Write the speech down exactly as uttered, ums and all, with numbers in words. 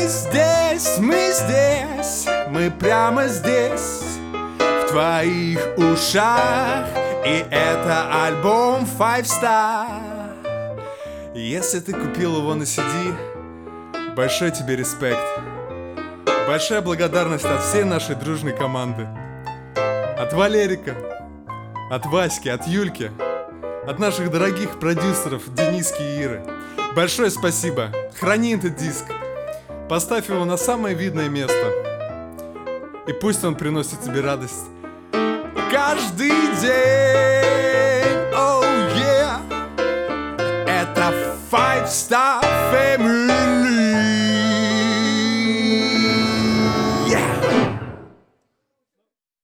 здесь, мы здесь, мы прямо здесь, в твоих ушах. И это альбом Five Star. Если ты купил его на си ди, большой тебе респект. Большая благодарность от всей нашей дружной команды. От Валерика, от Васьки, от Юльки, от наших дорогих продюсеров Дениски и Иры. Большое спасибо. Храни этот диск. Поставь его на самое видное место. И пусть он приносит тебе радость каждый день.